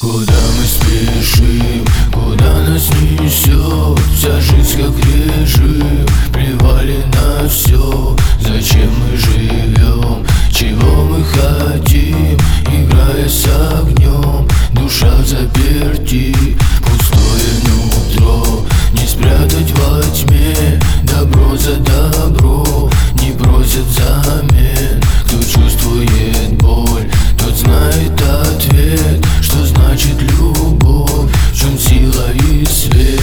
Куда мы спешим, куда нас несет? Вся жизнь как режим, плевали на все. Зачем мы живем, чего мы хотим? Играя с огнем, душа заперти. Пустое нутро не спрятать во тьме. Добро за добро не просят взамен. Кто чувствует боль, тот знает ответ. Что значит любовь, в чем сила и свет?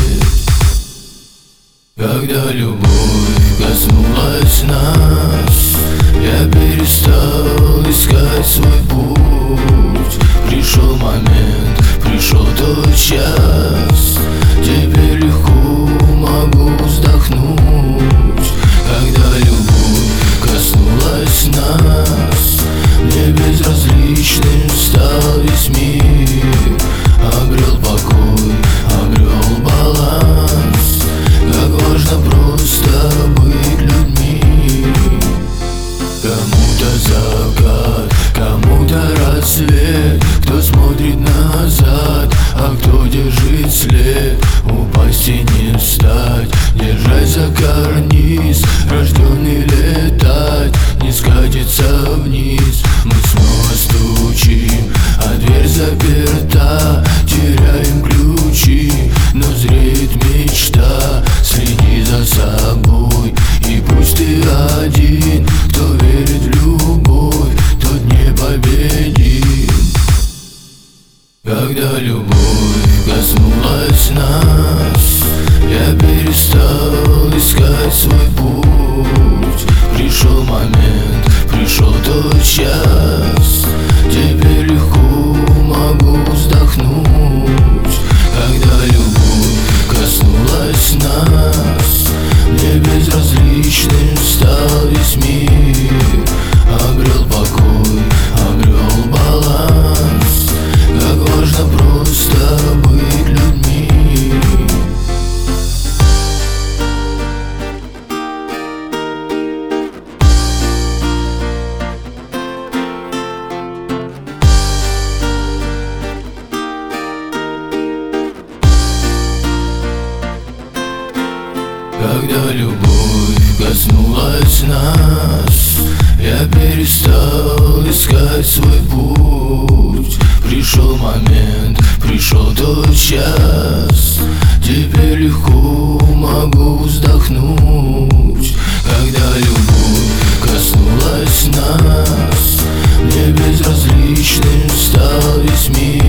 Когда любовь коснулась нас, я перестал искать свой путь. Пришел момент, пришел тот час. Теперь легко могу вздохнуть. Когда любовь коснулась нас, мне безразличным стал весь мир. Обрел покой, обрел баланс. Как важно просто быть людьми. Кому-то закат, кому-то рассвет. Кто смотрит назад, а кто держит след. Упасть и не встать, держась за карниз. Рожденный летать, не скатиться вниз. Мы снова стучим, а дверь заперта. Теряем ключи, но зреет мечта. Следи за собой, и пусть ты один. Кто верит в любовь, тот непобедим. Когда любовь коснулась нас, я перестал искать свой путь. Пришел момент, пришел тот час. Теперь легко могу вздохнуть. Когда любовь коснулась нас, мне безразличным стал весь мир. Обрел покой, обрел баланс. Как важно просто быть людьми. Когда любовь коснулась нас, я перестал искать свой путь. Пришел момент, пришел тот час. Теперь легко могу вздохнуть. Когда любовь коснулась нас, мне безразличным стал весь мир.